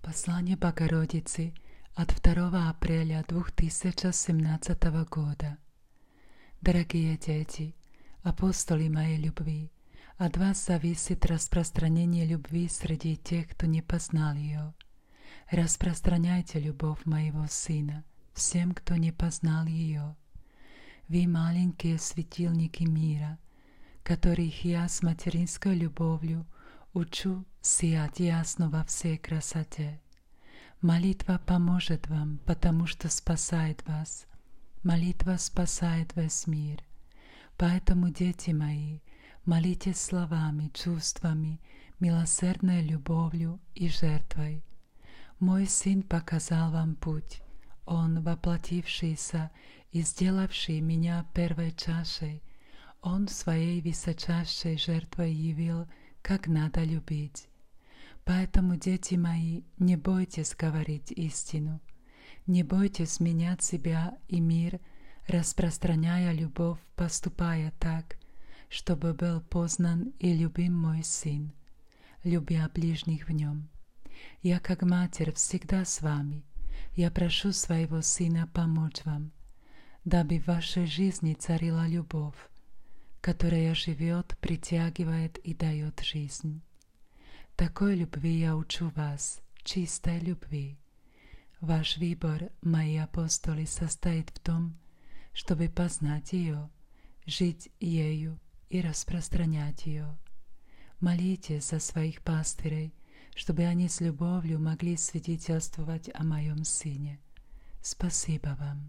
Послание Богородицы от 2 апреля 2017 года. Дорогие дети, апостоли моей любви, от вас зависит распространение любви среди тех, кто не познал ее. Распространяйте любовь моего Сына всем, кто не познал ее. Вы маленькие светильники мира, которых я с материнской любовью учу сиять ясно во всей красоте. Молитва поможет вам, потому что спасает вас. Молитва спасает весь мир. Поэтому, дети мои, молитесь словами, чувствами, милосердной любовью и жертвой. Мой Сын показал вам путь. Он, воплотившийся и сделавший меня первой чашей, Он своей высочайшей жертвой явил, как надо любить. Поэтому, дети мои, не бойтесь говорить истину, не бойтесь менять себя и мир, распространяя любовь, поступая так, чтобы был познан и любим мой Сын, любя ближних в нем. Я, как Матерь, всегда с вами. Я прошу своего Сына помочь вам, дабы в вашей жизни царила любовь, которая живет, притягивает и дает жизнь. Такой любви я учу вас, чистой любви. Ваш выбор, мои апостоли, состоит в том, чтобы познать ее, жить ею и распространять ее. Молитесь за своих пастырей, чтобы они с любовью могли свидетельствовать о моем Сыне. Спасибо вам.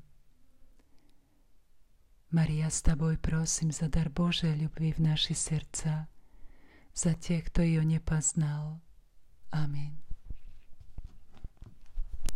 Мария, с тобой просим за дар Божией любви в наши сердца, за тех, кто ее не познал. Аминь.